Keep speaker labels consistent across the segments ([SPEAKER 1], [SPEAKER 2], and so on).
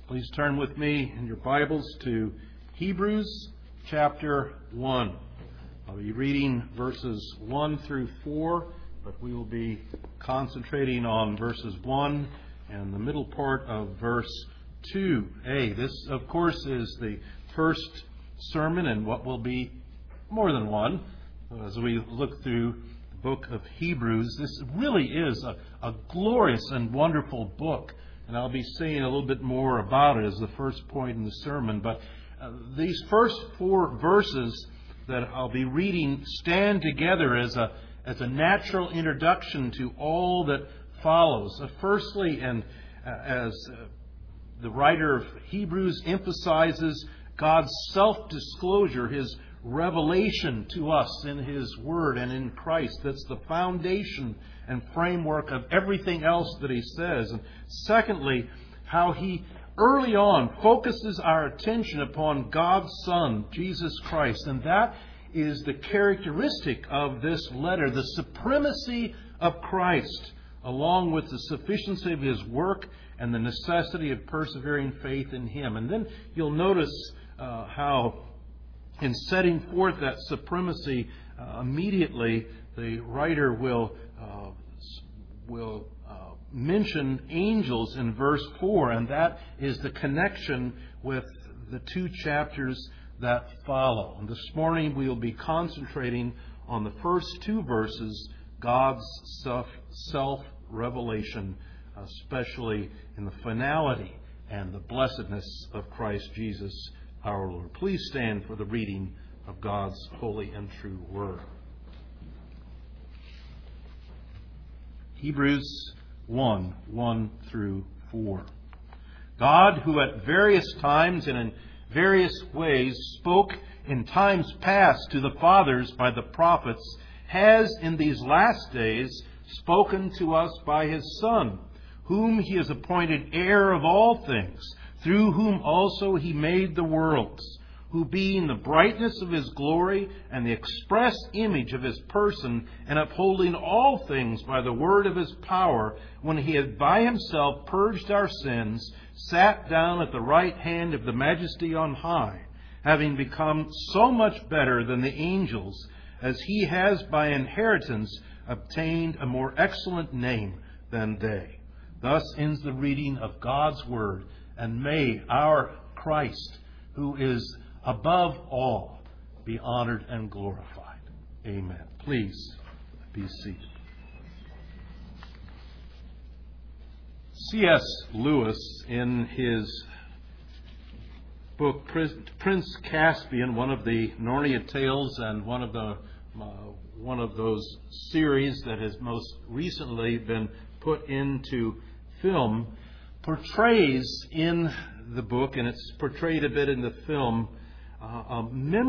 [SPEAKER 1] Please turn with me in your Bibles to Hebrews chapter 1. I'll be reading verses 1 through 4, but we will be concentrating on verses 1 and the middle part of verse 2a. This, of course, is the first sermon in what will be more than one. As we look through the book of Hebrews, this really is a glorious and wonderful book. And I'll be saying a little bit more about it as the first point in the sermon. But these first 4 verses that I'll be reading stand together as a natural introduction to all that follows. Firstly, and as the writer of Hebrews emphasizes God's self-disclosure, His revelation to us in His Word and in Christ. That's the foundation and framework of everything else that he says. And secondly, how he early on focuses our attention upon God's Son, Jesus Christ. And that is the characteristic of this letter, the supremacy of Christ, along with the sufficiency of His work and the necessity of persevering faith in Him. And then you'll notice how in setting forth that supremacy, immediately the writer will mention angels in verse 4, and that is the connection with the 2 chapters that follow. And this morning we will be concentrating on the first 2 verses, God's self-revelation, especially in the finality and the blessedness of Christ Jesus our Lord. Please stand for the reading of God's holy and true Word. Hebrews 1 through 4. God, who at various times and in various ways spoke in times past to the fathers by the prophets, has in these last days spoken to us by His Son, whom He has appointed heir of all things, through whom also He made the worlds, who being the brightness of His glory and the express image of His person, and upholding all things by the word of His power, when He had by Himself purged our sins, sat down at the right hand of the Majesty on high, having become so much better than the angels, as He has by inheritance obtained a more excellent name than they. Thus ends the reading of God's Word, and may our Christ, who is above all, be honored and glorified. Amen. Please be seated. C.S. Lewis, in his book Prince Caspian, one of the Narnia tales and one of those series that has most recently been put into film, portrays in the book, and it's portrayed a bit in the film, a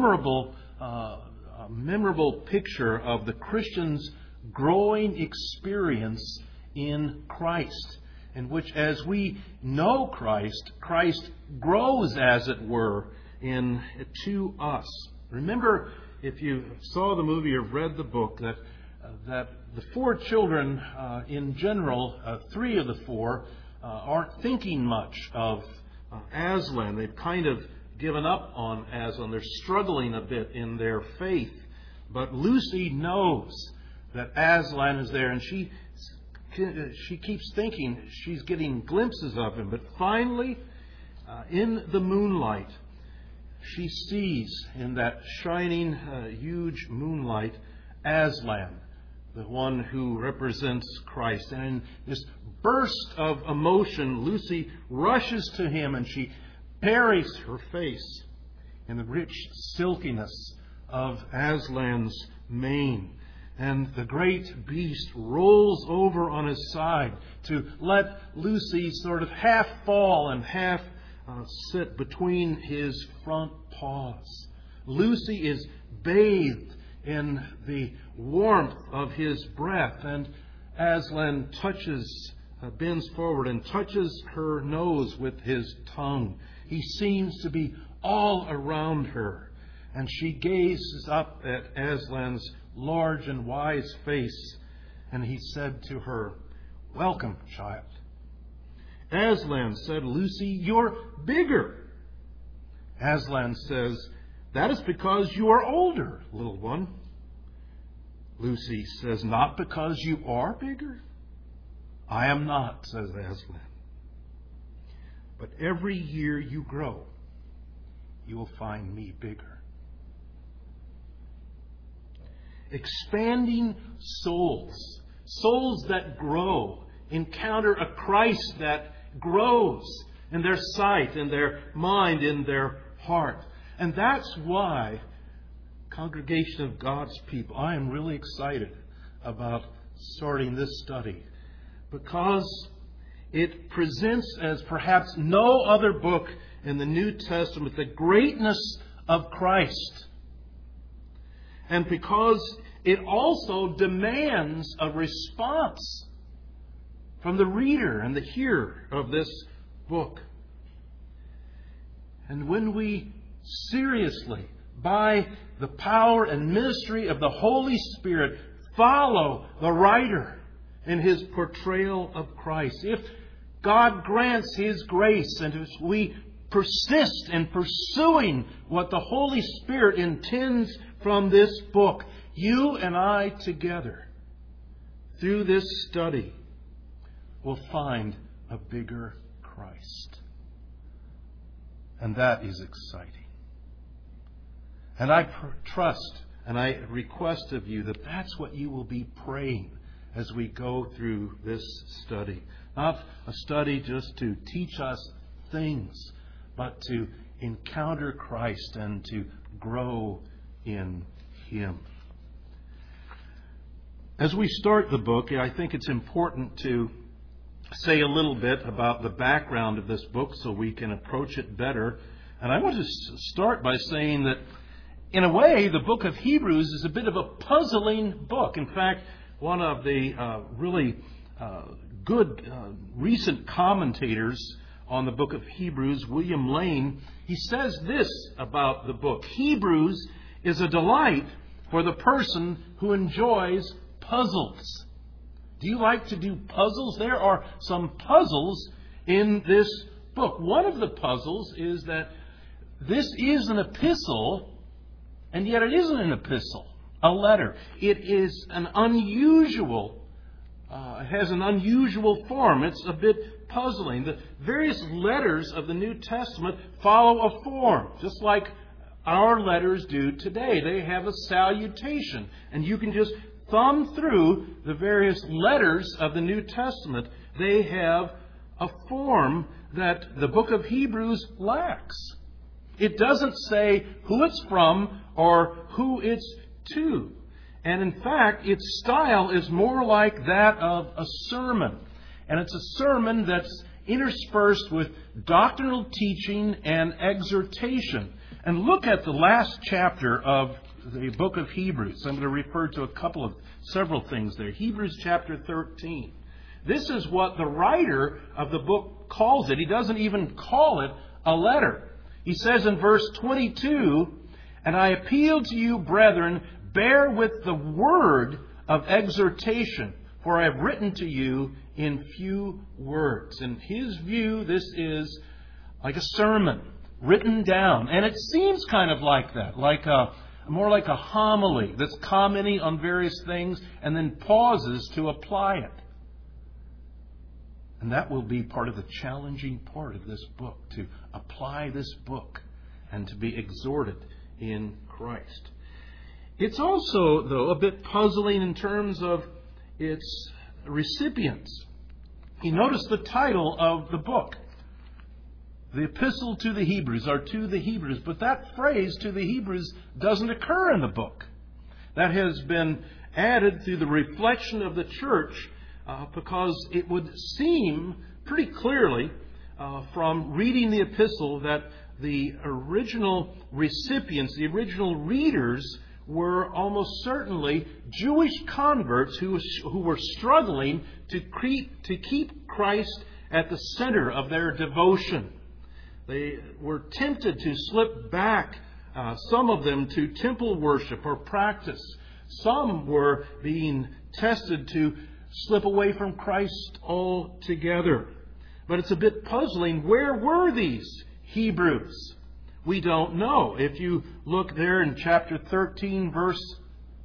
[SPEAKER 1] memorable picture of the Christian's growing experience in Christ, in which, as we know Christ, Christ grows, as it were, to us. Remember, if you saw the movie or read the book, that the 4 children, in general, 3 of the 4, aren't thinking much of Aslan. They've kind of given up on Aslan. They're struggling a bit in their faith. But Lucy knows that Aslan is there, and she keeps thinking she's getting glimpses of him. But finally, in the moonlight, she sees in that shining, huge moonlight, Aslan, the one who represents Christ. And in this burst of emotion, Lucy rushes to him and she buries her face in the rich silkiness of Aslan's mane. And the great beast rolls over on his side to let Lucy sort of half fall and half sit between his front paws. Lucy is bathed in the warmth of his breath, and Aslan bends forward and touches her nose with his tongue. He seems to be all around her, and she gazes up at Aslan's large and wise face, and he said to her, "Welcome, child." Aslan said, Lucy, you're bigger. Aslan says, that is because you are older, little one. Lucy says, not because you are bigger? I am not, says Aslan. But every year you grow, you will find me bigger. Expanding souls, souls that grow, encounter a Christ that grows in their sight, in their mind, in their heart. And that's why, Congregation of God's people, I am really excited about starting this study, because it presents as perhaps no other book in the New Testament the greatness of Christ. And because it also demands a response from the reader and the hearer of this book. And when we seriously, by the power and ministry of the Holy Spirit, follow the writer in his portrayal of Christ, if God grants His grace and if we persist in pursuing what the Holy Spirit intends from this book, you and I together, through this study, will find a bigger Christ. And that is exciting. And I trust and I request of you that that's what you will be praying as we go through this study. Not a study just to teach us things, but to encounter Christ and to grow in Him. As we start the book, I think it's important to say a little bit about the background of this book so we can approach it better. And I want to start by saying that, in a way, the book of Hebrews is a bit of a puzzling book. In fact, one of the really good recent commentators on the book of Hebrews, William Lane, he says this about the book: Hebrews is a delight for the person who enjoys puzzles. Do you like to do puzzles? There are some puzzles in this book. One of the puzzles is that this is an epistle, and yet it isn't an epistle, a letter. It is an unusual, it has an unusual form. It's a bit puzzling. The various letters of the New Testament follow a form, just like our letters do today. They have a salutation, and you can just thumb through the various letters of the New Testament. They have a form that the book of Hebrews lacks. It doesn't say who it's from or who it's to. And in fact, its style is more like that of a sermon. And it's a sermon that's interspersed with doctrinal teaching and exhortation. And look at the last chapter of the book of Hebrews. I'm going to refer to several things there. Hebrews chapter 13. This is what the writer of the book calls it. He doesn't even call it a letter. He says in verse 22, "And I appeal to you, brethren, bear with the word of exhortation, for I have written to you in few words." In his view, this is like a sermon written down. And it seems kind of like that, more like a homily that's commenting on various things and then pauses to apply it. And that will be part of the challenging part of this book, to apply this book and to be exhorted in Christ. It's also, though, a bit puzzling in terms of its recipients. You notice the title of the book. The epistle to the Hebrews, or to the Hebrews. But that phrase, to the Hebrews, doesn't occur in the book. That has been added through the reflection of the church because it would seem pretty clearly from reading the epistle that the original recipients, the original readers, were almost certainly Jewish converts who were struggling to keep Christ at the center of their devotion. They were tempted to slip back, some of them, to temple worship or practice. Some were being tested to slip away from Christ altogether. But it's a bit puzzling. Where were these Hebrews? We don't know. If you look there in chapter 13, verse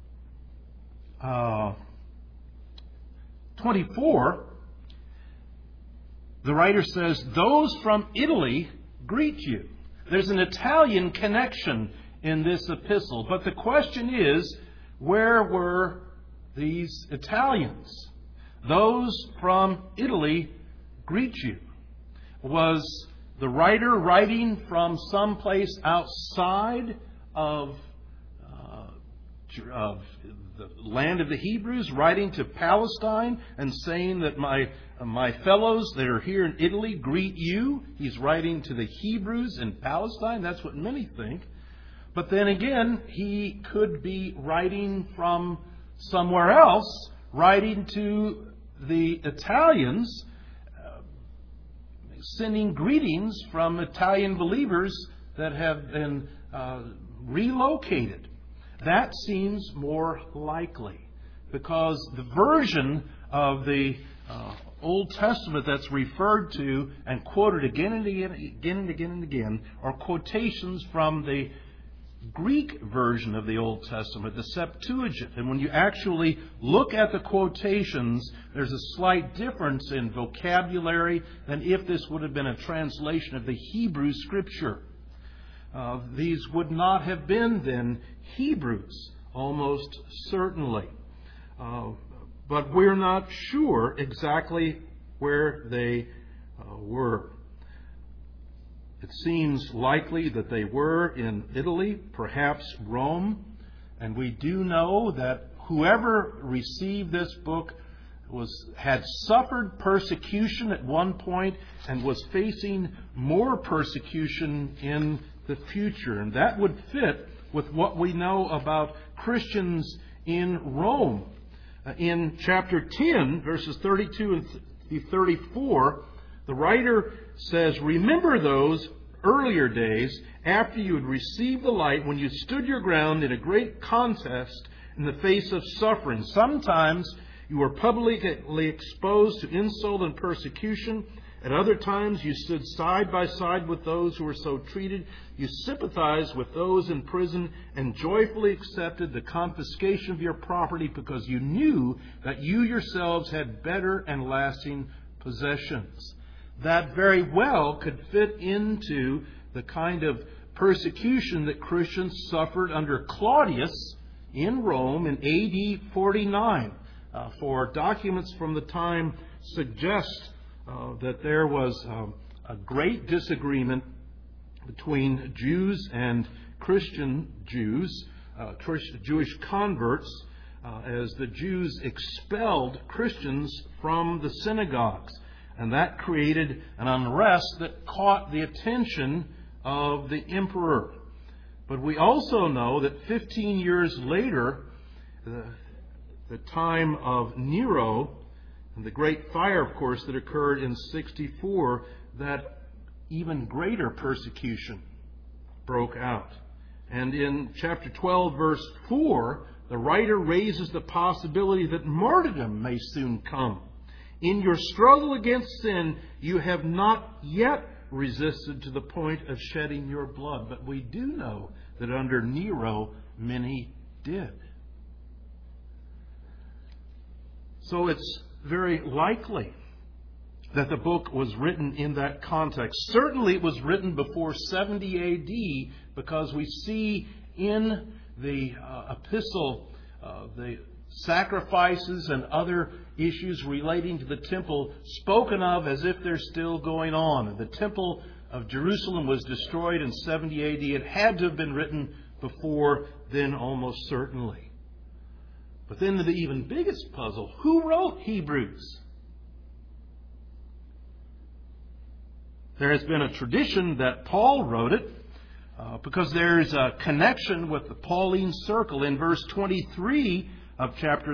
[SPEAKER 1] 24, the writer says, "Those from Italy greet you." There's an Italian connection in this epistle. But the question is, where were these Italians? Those from Italy greet you. Was the writer writing from someplace outside of the land of the Hebrews, writing to Palestine and saying that my fellows that are here in Italy greet you? He's writing to the Hebrews in Palestine. That's what many think. But then again, he could be writing from somewhere else, writing to the Italians, sending greetings from Italian believers that have been relocated. That seems more likely, because the version of the Old Testament that's referred to and quoted again and again are quotations from the Greek version of the Old Testament, the Septuagint. And when you actually look at the quotations, there's a slight difference in vocabulary than if this would have been a translation of the Hebrew Scripture. These would not have been then Hebrews, almost certainly. But we're not sure exactly where they were. It seems likely that they were in Italy, perhaps Rome. And we do know that whoever received this book had suffered persecution at one point and was facing more persecution in the future. And that would fit with what we know about Christians in Rome. In chapter 10, verses 32 and 34, the writer says, "Remember those earlier days after you had received the light, when you stood your ground in a great contest in the face of suffering. Sometimes you were publicly exposed to insult and persecution. At other times you stood side by side with those who were so treated. You sympathized with those in prison and joyfully accepted the confiscation of your property because you knew that you yourselves had better and lasting possessions." That very well could fit into the kind of persecution that Christians suffered under Claudius in Rome in AD 49. For documents from the time suggest that there was a great disagreement between Jews and Christian Jews, Jewish converts, as the Jews expelled Christians from the synagogues. And that created an unrest that caught the attention of the emperor. But we also know that 15 years later, the time of Nero, and the great fire, of course, that occurred in 64, that even greater persecution broke out. And in chapter 12, verse 4, the writer raises the possibility that martyrdom may soon come. "In your struggle against sin, you have not yet resisted to the point of shedding your blood." But we do know that under Nero, many did. So it's very likely that the book was written in that context. Certainly it was written before 70 AD, because we see in the epistle the sacrifices and other issues relating to the temple spoken of as if they're still going on. The temple of Jerusalem was destroyed in 70 AD. It had to have been written before then, almost certainly. But then the even biggest puzzle, who wrote Hebrews? There has been a tradition that Paul wrote it, because there's a connection with the Pauline circle. In verse 23 of chapter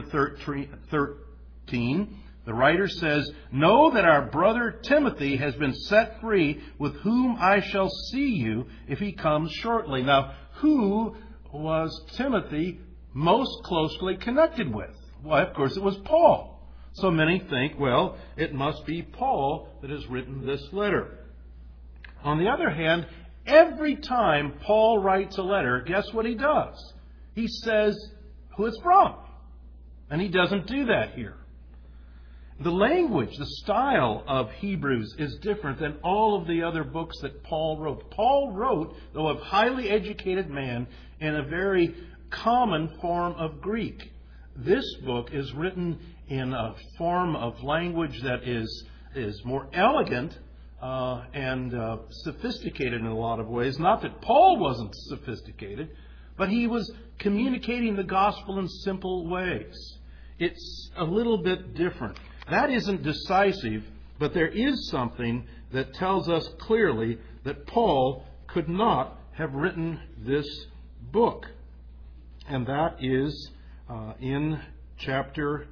[SPEAKER 1] 13, the writer says, "Know that our brother Timothy has been set free, with whom I shall see you if he comes shortly." Now, who was Timothy most closely connected with? Well, of course, it was Paul. So many think, well, it must be Paul that has written this letter. On the other hand, every time Paul writes a letter, guess what he does? He says who it's from. And he doesn't do that here. The language, the style of Hebrews is different than all of the other books that Paul wrote. Paul wrote, though a highly educated man, in a very common form of Greek. This book is written in a form of language that is more elegant and sophisticated in a lot of ways. Not that Paul wasn't sophisticated, but he was communicating the gospel in simple ways. It's a little bit different. That isn't decisive, but there is something that tells us clearly that Paul could not have written this book. And that is in chapter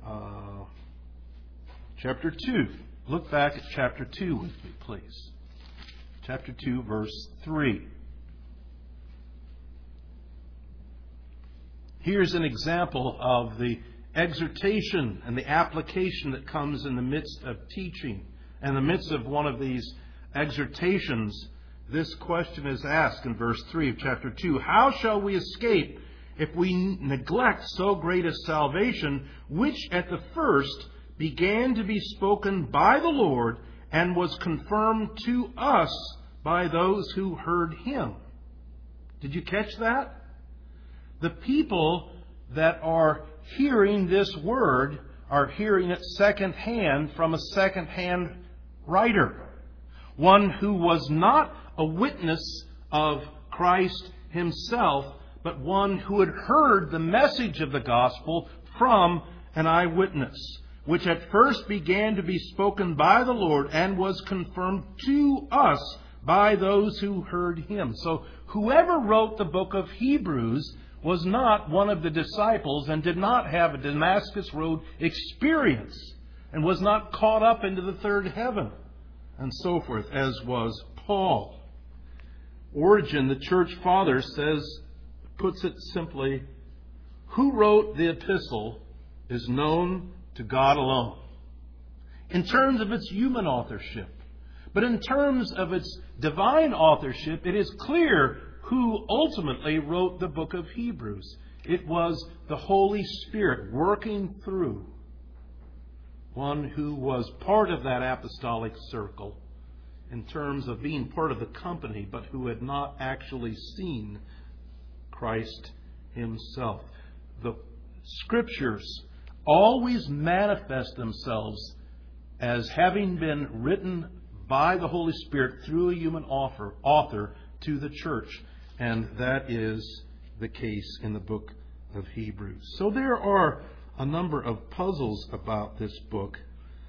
[SPEAKER 1] 2. Look back at chapter 2 with me, please. Chapter 2, verse 3. Here's an example of the exhortation and the application that comes in the midst of teaching. In the midst of one of these exhortations, this question is asked in verse 3 of chapter 2. How shall we escape if we neglect so great a salvation, which at the first began to be spoken by the Lord and was confirmed to us by those who heard him? Did you catch that? The people that are hearing this word are hearing it secondhand from a secondhand writer. One who was not a witness of Christ himself, but one who had heard the message of the gospel from an eyewitness, which at first began to be spoken by the Lord and was confirmed to us by those who heard him. So whoever wrote the book of Hebrews was not one of the disciples and did not have a Damascus Road experience and was not caught up into the third heaven and so forth, as was Paul. Origen, the church father, puts it simply, who wrote the epistle is known to God alone. In terms of its human authorship. But in terms of its divine authorship, it is clear who ultimately wrote the book of Hebrews. It was the Holy Spirit working through one who was part of that apostolic circle in terms of being part of the company, but who had not actually seen Christ himself. The Scriptures always manifest themselves as having been written by the Holy Spirit through a human author to the church. And that is the case in the book of Hebrews. So there are a number of puzzles about this book,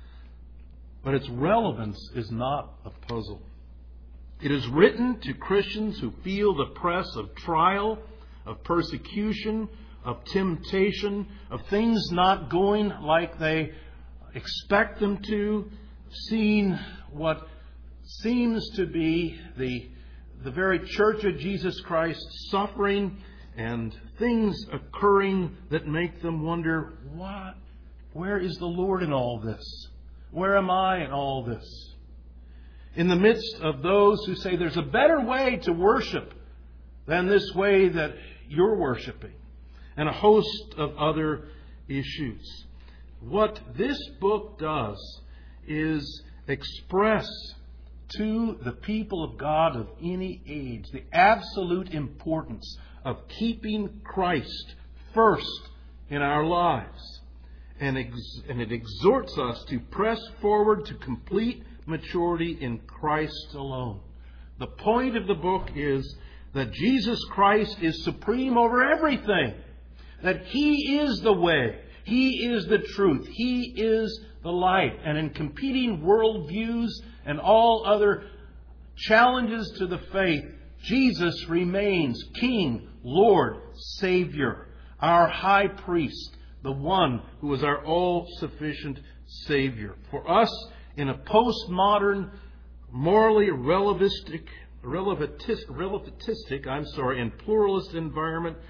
[SPEAKER 1] but its relevance is not a puzzle. It is written to Christians who feel the press of trial, of persecution, of temptation, of things not going like they expect them to, seeing what seems to be the very church of Jesus Christ suffering and things occurring that make them wonder, where is the Lord in all this? Where am I in all this? In the midst of those who say there's a better way to worship than this way that you're worshiping, and a host of other issues. What this book does is express to the people of God of any age the absolute importance of keeping Christ first in our lives. And it exhorts us to press forward to complete maturity in Christ alone. The point of the book is that Jesus Christ is supreme over everything. That He is the way. He is the truth. He is the light. And in competing worldviews and all other challenges to the faith, Jesus remains King, Lord, Savior, our High Priest, the one who is our all-sufficient Savior. For us, in a postmodern, morally relativistic and pluralist environment,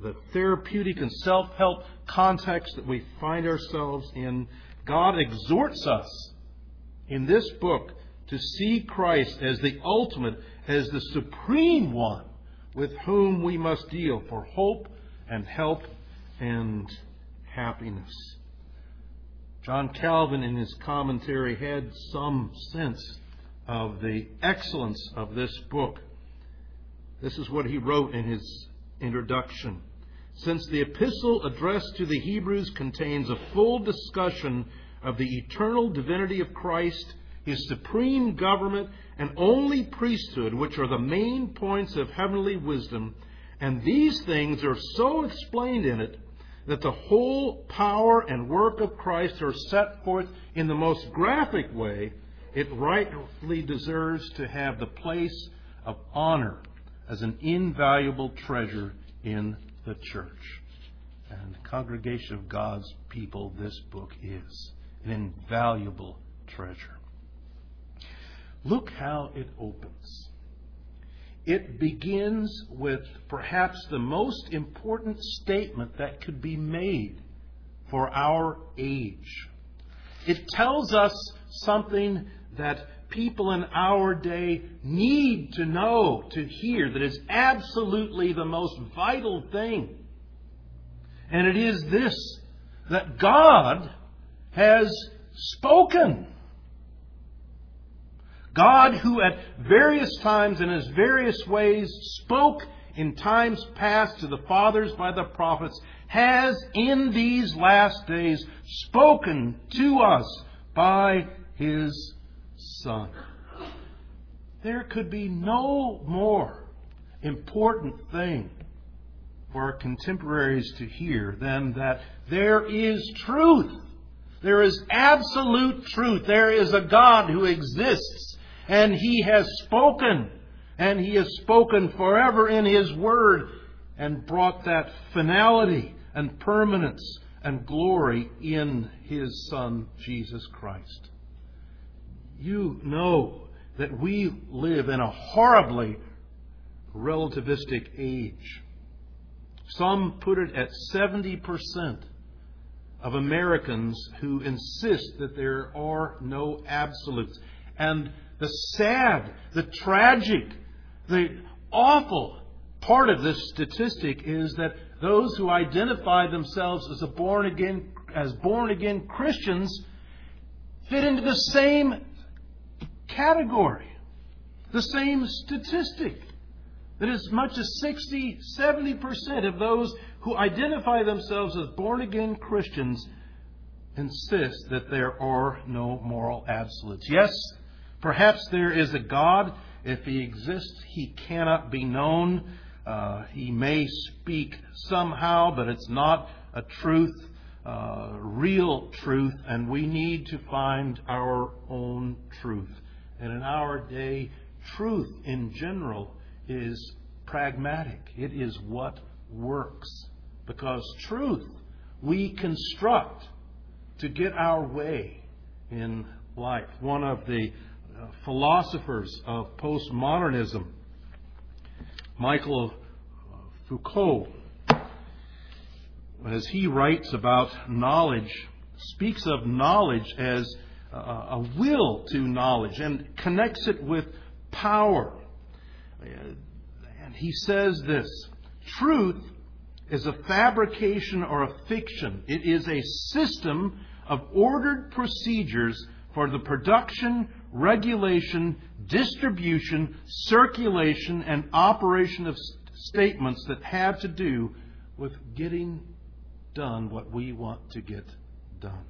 [SPEAKER 1] the therapeutic and self-help context that we find ourselves in, God exhorts us in this book to see Christ as the ultimate, as the supreme one with whom we must deal for hope and help and happiness. John Calvin, in his commentary, had some sense of the excellence of this book. This is what he wrote in his introduction. Since the epistle addressed to the Hebrews contains a full discussion of the eternal divinity of Christ, His supreme government and only priesthood, which are the main points of heavenly wisdom, and these things are so explained in it that the whole power and work of Christ are set forth in the most graphic way, it rightly deserves to have the place of honor as an invaluable treasure in the church. And the congregation of God's people, this book is an invaluable treasure. Look how it opens. It begins with perhaps the most important statement that could be made for our age. It tells us something that people in our day need to know, to hear, that is absolutely the most vital thing. And it is this, that God has spoken. God, who at various times and in various ways spoke in times past to the fathers by the prophets, has in these last days spoken to us by His Son. There could be no more important thing for our contemporaries to hear than that there is truth. There is absolute truth. There is a God who exists. And He has spoken. And He has spoken forever in His Word and brought that finality and permanence and glory in His Son, Jesus Christ. You know that we live in a horribly relativistic age. Some put it at 70% of Americans who insist that there are no absolutes. And the sad, the tragic, the awful part of this statistic is that those who identify themselves as born again Christians fit into the same category, the same statistic. That as much as 60-70% of those who identify themselves as born again Christians insist that there are no moral absolutes. Yes, perhaps there is a God. If He exists, He cannot be known. He may speak somehow, but it's not a truth, real truth, and we need to find our own truth. And in our day, truth in general is pragmatic. It is what works. Because truth we construct to get our way in life. One of the philosophers of postmodernism, Michel Foucault, as he writes about knowledge, speaks of knowledge as a will to knowledge and connects it with power. And he says this: truth is a fabrication or a fiction. It is a system of ordered procedures for the production, regulation, distribution, circulation, and operation of statements that have to do with getting done what we want to get done.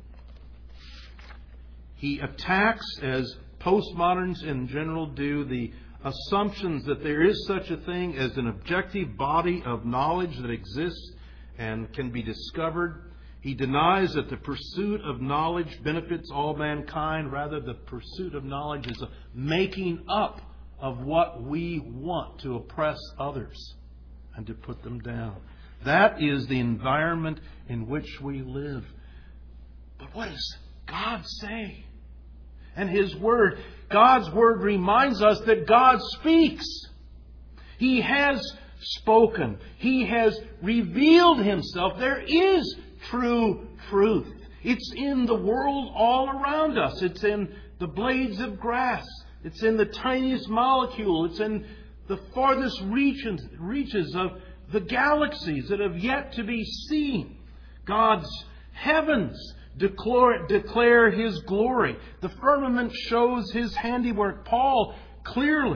[SPEAKER 1] He attacks, as postmoderns in general do, the assumptions that there is such a thing as an objective body of knowledge that exists and can be discovered. He denies that the pursuit of knowledge benefits all mankind. Rather, the pursuit of knowledge is a making up of what we want to oppress others and to put them down. That is the environment in which we live. But what does God say? And His Word, God's Word reminds us that God speaks. He has spoken. He has revealed Himself. There is true truth. It's in the world all around us. It's in the blades of grass. It's in the tiniest molecule. It's in the farthest reaches of the galaxies that have yet to be seen. God's heavens declare His glory. The firmament shows His handiwork. Paul clearly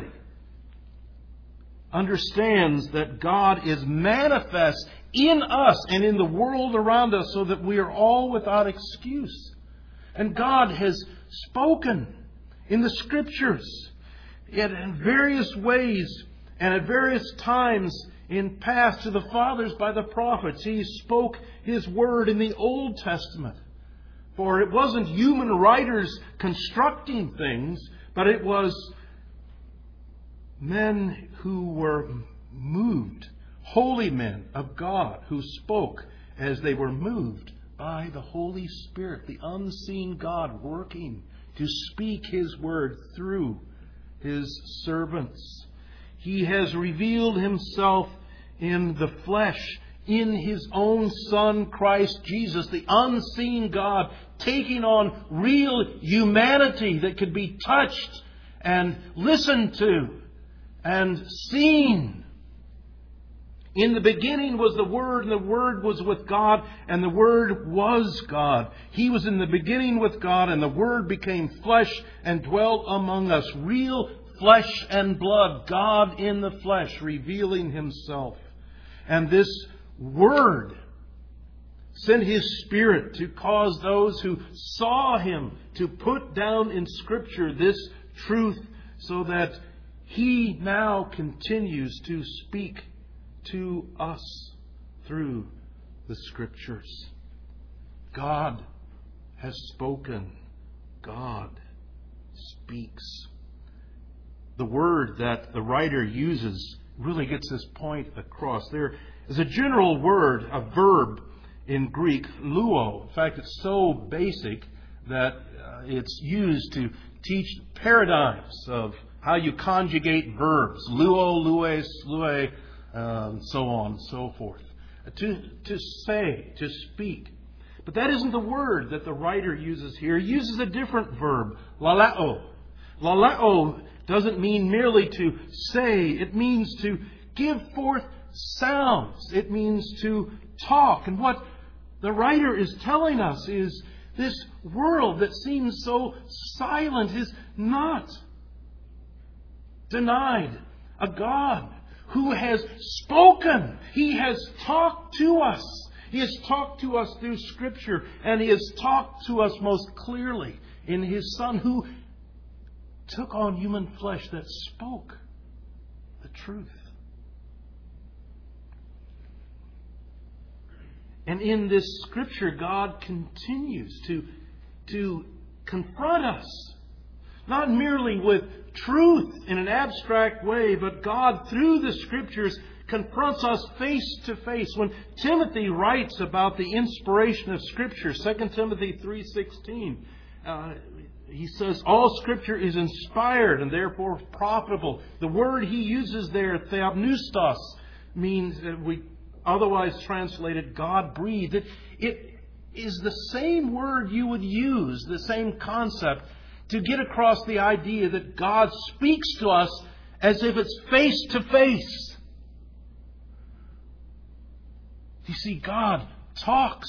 [SPEAKER 1] understands that God is manifest in us and in the world around us so that we are all without excuse. And God has spoken in the Scriptures in various ways and at various times in past to the fathers by the prophets. He spoke His word in the Old Testament. For it wasn't human writers constructing things, but it was men who were moved, holy men of God, who spoke as they were moved by the Holy Spirit, the unseen God working to speak His word through His servants. He has revealed Himself in the flesh, in His own Son, Christ Jesus, the unseen God, taking on real humanity that could be touched and listened to and seen. In the beginning was the Word, and the Word was with God, and the Word was God. He was in the beginning with God, and the Word became flesh and dwelt among us. Real flesh and blood, God in the flesh, revealing Himself. And this Word sent His Spirit to cause those who saw Him to put down in Scripture this truth so that He now continues to speak to us through the Scriptures. God has spoken. God speaks. The word that the writer uses really gets this point across. There is a general word, a verb in Greek, luo. In fact, it's so basic that it's used to teach paradigms of how you conjugate verbs. Luo, lues, lue, so on and so forth. To say, to speak. But that isn't the word that the writer uses here. He uses a different verb, laleo. Laleo doesn't mean merely to say. It means to give forth sounds. It means to talk. And what the writer is telling us is this world that seems so silent is not denied a God who has spoken. He has talked to us. He has talked to us through Scripture, and He has talked to us most clearly in His Son, who took on human flesh that spoke the truth. And in this Scripture, God continues to confront us, not merely with truth in an abstract way, but God, through the Scriptures, confronts us face to face. When Timothy writes about the inspiration of Scripture, 2 Timothy 3:16, he says, all Scripture is inspired and therefore profitable. The word he uses there, theopneustos, means that we otherwise translated God-breathed. It is the same word you would use, the same concept, to get across the idea that God speaks to us as if it's face to face. You see, God talks.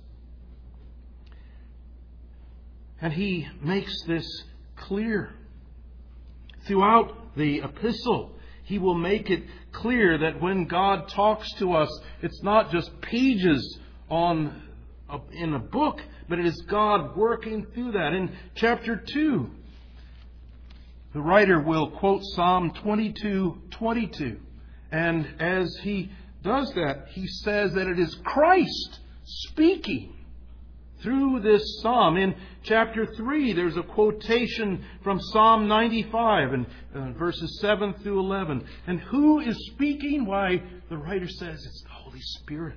[SPEAKER 1] And He makes this clear. Throughout the epistle, He will make it clear that when God talks to us, it's not just pages in a book, but it is God working through that. In chapter 2, the writer will quote Psalm 22:22. And as he does that, he says that it is Christ speaking through this psalm. In chapter 3, there's a quotation from Psalm 95 and verses 7 through 11. And who is speaking? Why, the writer says it's the Holy Spirit.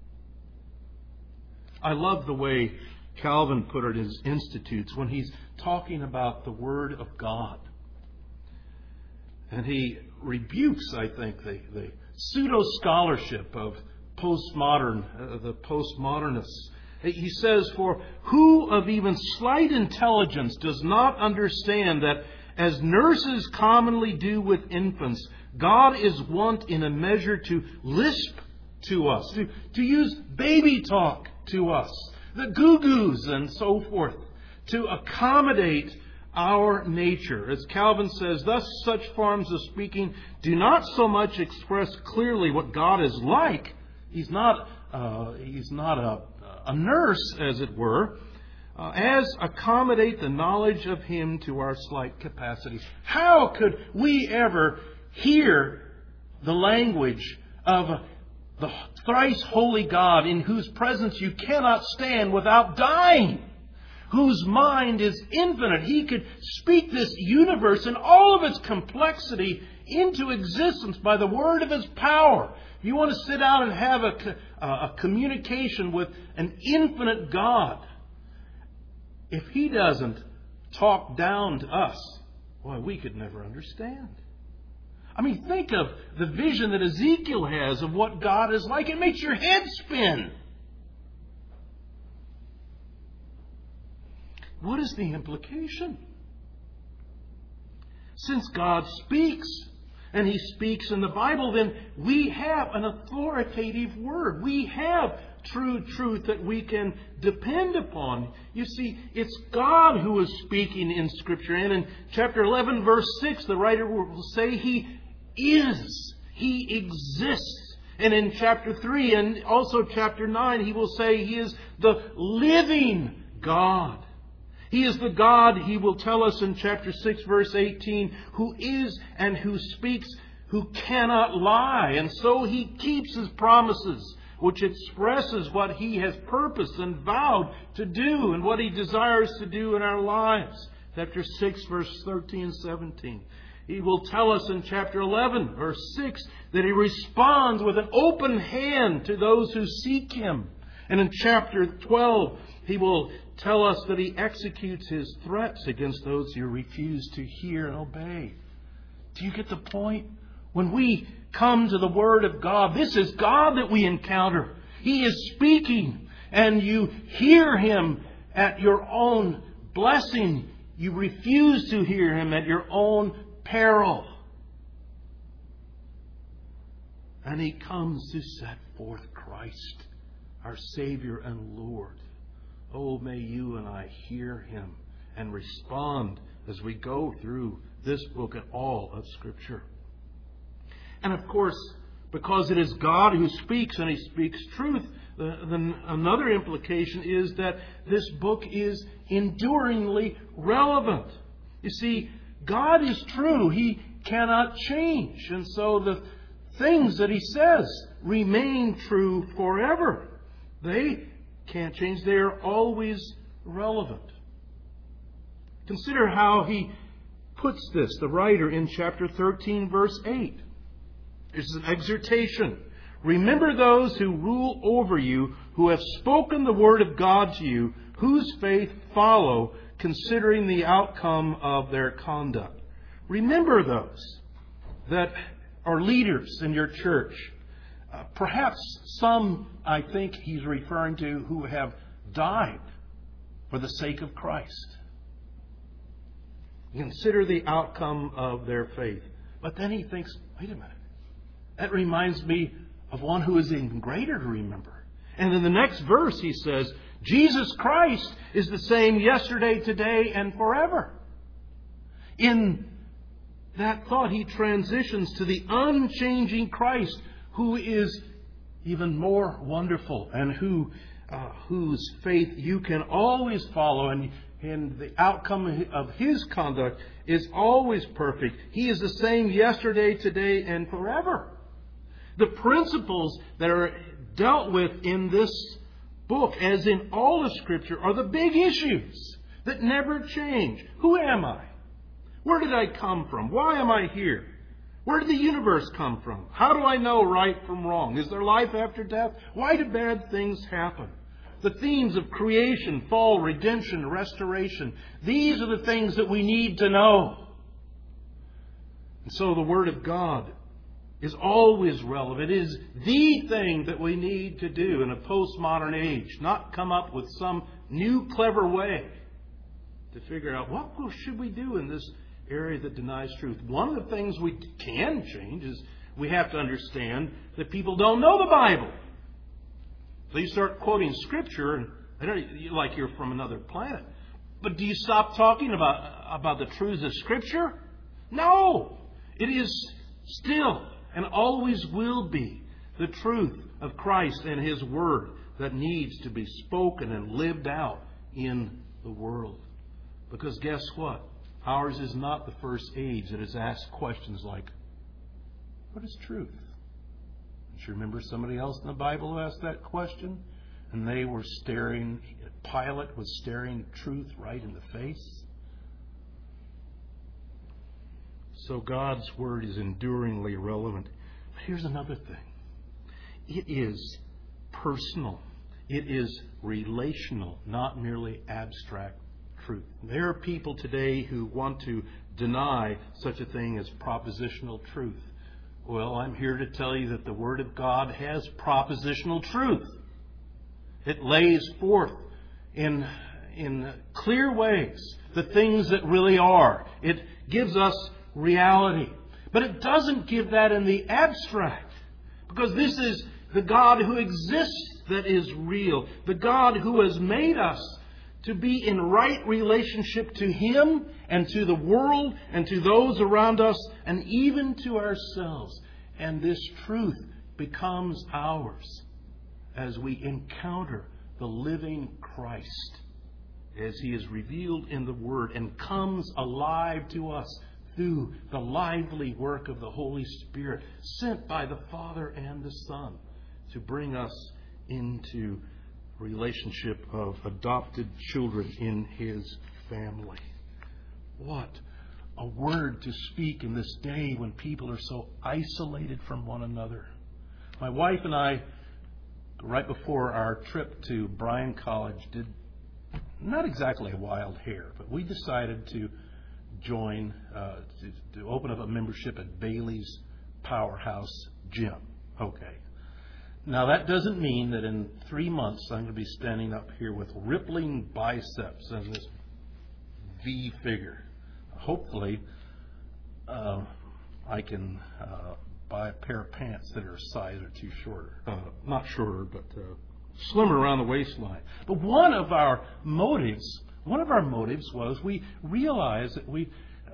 [SPEAKER 1] I love the way Calvin put it in his Institutes when he's talking about the Word of God. And he rebukes, I think, the pseudo-scholarship of the postmodernists. He says, "For who of even slight intelligence does not understand that as nurses commonly do with infants, God is wont in a measure to lisp to us, to use baby talk to us, the goo-goos and so forth, to accommodate our nature." As Calvin says, "Thus such forms of speaking do not so much express clearly what God is like." He's not a nurse, as it were, as accommodate the knowledge of Him to our slight capacities. How could we ever hear the language of the thrice holy God, in whose presence you cannot stand without dying, whose mind is infinite? He could speak this universe and all of its complexity into existence by the word of His power. If you want to sit down and have a communication with an infinite God, if He doesn't talk down to us, well, we could never understand. I mean, think of the vision that Ezekiel has of what God is like. It makes your head spin. What is the implication? Since God speaks, and He speaks in the Bible, then we have an authoritative word. We have true truth that we can depend upon. You see, it's God who is speaking in Scripture. And in chapter 11, verse 6, the writer will say He is. He exists. And in chapter 3 and also chapter 9, he will say He is the living God. He is the God, he will tell us in chapter 6, verse 18, who is and who speaks, who cannot lie. And so He keeps His promises, which expresses what He has purposed and vowed to do and what He desires to do in our lives. Chapter 6, verse 13 and 17. He will tell us in chapter 11, verse 6, that He responds with an open hand to those who seek Him. And in chapter 12, He will tell us that He executes His threats against those who refuse to hear and obey. Do you get the point? When we come to the Word of God, this is God that we encounter. He is speaking, and you hear Him at your own blessing. You refuse to hear Him at your own peril. And He comes to set forth Christ, our Savior and Lord. Oh, may you and I hear Him and respond as we go through this book and all of Scripture. And of course, because it is God who speaks and He speaks truth, then another implication is that this book is enduringly relevant. You see, God is true. He cannot change. And so the things that He says remain true forever. They can't change. They are always relevant. Consider how he puts this, the writer, in chapter 13, verse 8. It's an exhortation. "Remember those who rule over you, who have spoken the word of God to you, whose faith follow, considering the outcome of their conduct." Remember those that are leaders in your church. Perhaps some, I think he's referring to, who have died for the sake of Christ. Consider the outcome of their faith. But then he thinks, wait a minute. That reminds me of one who is even greater to remember. And in the next verse he says, Jesus Christ is the same yesterday, today, and forever. In that thought, he transitions to the unchanging Christ, who is even more wonderful and whose faith you can always follow, and the outcome of His conduct is always perfect. He is the same yesterday, today, and forever. The principles that are dealt with in this book, as in all of Scripture, are the big issues that never change. Who am I? Where did I come from? Why am I here? Where did the universe come from? How do I know right from wrong? Is there life after death? Why do bad things happen? The themes of creation, fall, redemption, restoration. These are the things that we need to know. And so the Word of God is always relevant. It is the thing that we need to do in a postmodern age, not come up with some new clever way to figure out what should we do in this area that denies truth. One of the things we can change is we have to understand that people don't know the Bible. So you start quoting Scripture, and like you're from another planet. But do you stop talking about the truths of Scripture? No! It is still and always will be the truth of Christ and His Word that needs to be spoken and lived out in the world. Because guess what? Ours is not the first age that has asked questions like, what is truth? Do you remember somebody else in the Bible who asked that question? And they were staring, Pilate was staring truth right in the face. So God's Word is enduringly relevant. But here's another thing. It is personal. It is relational, not merely abstract truth. There are people today who want to deny such a thing as propositional truth. Well, I'm here to tell you that the Word of God has propositional truth. It lays forth in clear ways the things that really are. It gives us reality. But it doesn't give that in the abstract. Because this is the God who exists that is real. The God who has made us to be in right relationship to Him and to the world and to those around us and even to ourselves. And this truth becomes ours as we encounter the living Christ as He is revealed in the Word and comes alive to us through the lively work of the Holy Spirit sent by the Father and the Son to bring us into relationship of adopted children in His family. What a word to speak in this day when people are so isolated from one another. My wife and I, right before our trip to Bryan College, did not exactly a wild hair, but we decided to join, to open up a membership at Bailey's Powerhouse Gym. Okay. Now, that doesn't mean that in 3 months I'm going to be standing up here with rippling biceps and this V figure. Hopefully, I can buy a pair of pants that are a size or two shorter. Not shorter, but slimmer around the waistline. But one of our motives was we realized that we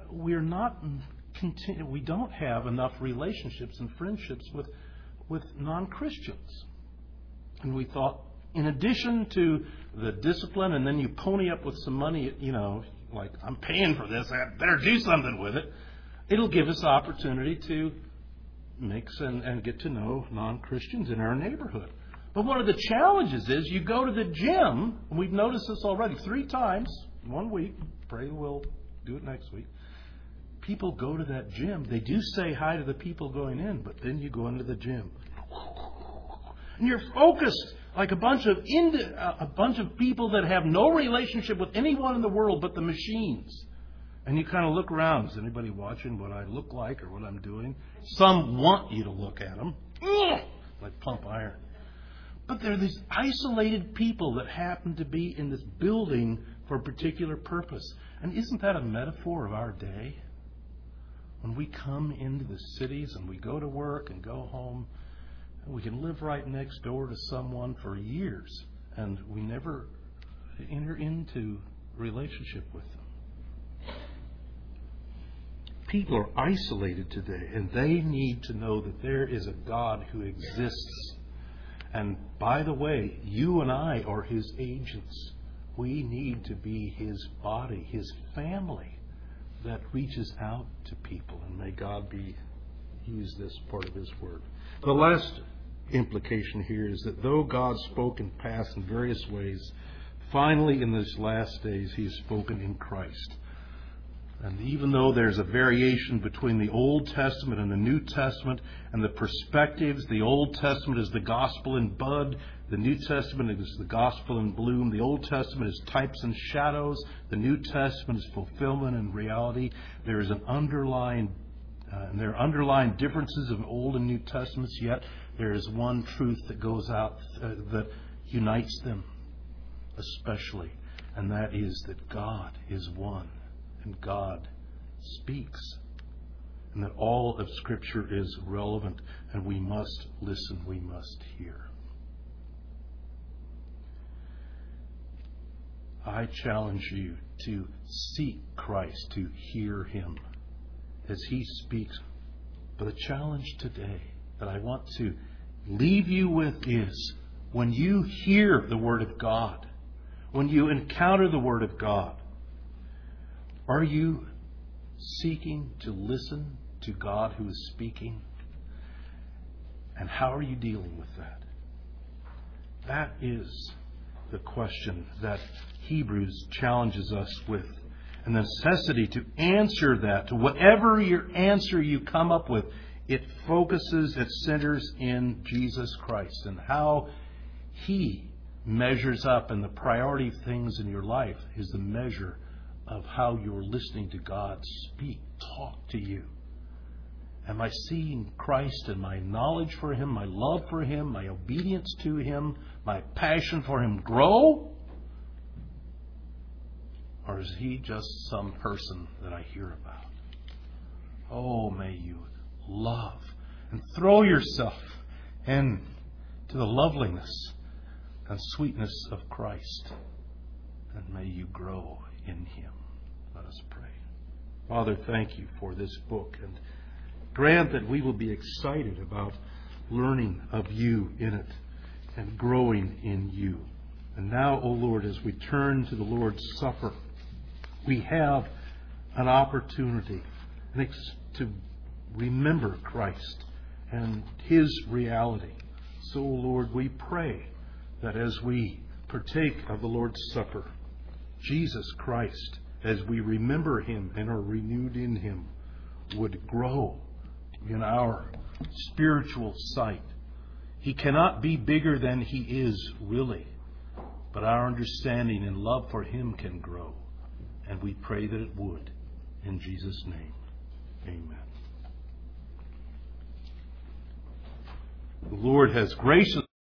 [SPEAKER 1] don't have enough relationships and friendships with non-Christians. And we thought, in addition to the discipline, and then you pony up with some money, like, I'm paying for this, I better do something with it. It'll give us opportunity to mix and get to know non-Christians in our neighborhood. But one of the challenges is you go to the gym, and we've noticed this already 3 times, 1 week, pray we'll do it next week. People go to that gym. They do say hi to the people going in, but then you go into the gym. And you're focused like a bunch of people that have no relationship with anyone in the world but the machines. And you kind of look around. Is anybody watching what I look like or what I'm doing? Some want you to look at them. Like pump iron. But there are these isolated people that happen to be in this building for a particular purpose. And isn't that a metaphor of our day? When we come into the cities and we go to work and go home, we can live right next door to someone for years and we never enter into relationship with them. People are isolated today and they need to know that there is a God who exists. And by the way, you and I are His agents. We need to be His body, His family that reaches out to people. And may God use this part of His Word. The last implication here is that though God spoke in past in various ways, finally in these last days He has spoken in Christ. And even though there's a variation between the Old Testament and the New Testament and the perspectives, the Old Testament is the gospel in bud, the New Testament is the gospel in bloom, the Old Testament is types and shadows, the New Testament is fulfillment and reality, there is an underlying And there are underlying differences of Old and New Testaments, yet there is one truth that goes out that unites them especially, and that is that God is one and God speaks, and that all of Scripture is relevant, and we must listen, we must hear. I challenge you to seek Christ, to hear Him as He speaks. But the challenge today that I want to leave you with is, when you hear the Word of God, when you encounter the Word of God, are you seeking to listen to God who is speaking? And how are you dealing with that? That is the question that Hebrews challenges us with. And the necessity to answer that, to whatever your answer you come up with, it focuses, it centers in Jesus Christ and how He measures up, and the priority of things in your life is the measure of how you're listening to God speak, talk to you. Am I seeing Christ in my knowledge for Him, my love for Him, my obedience to Him, my passion for Him grow? Or is He just some person that I hear about? Oh, may you love and throw yourself into the loveliness and sweetness of Christ. And may you grow in Him. Let us pray. Father, thank You for this book, and grant that we will be excited about learning of You in it and growing in You. And now, O Lord, as we turn to the Lord's Supper, we have an opportunity to remember Christ and His reality. So, Lord, we pray that as we partake of the Lord's Supper, Jesus Christ, as we remember Him and are renewed in Him, would grow in our spiritual sight. He cannot be bigger than He is, really, but our understanding and love for Him can grow. And we pray that it would. In Jesus' name, amen. The Lord has graciously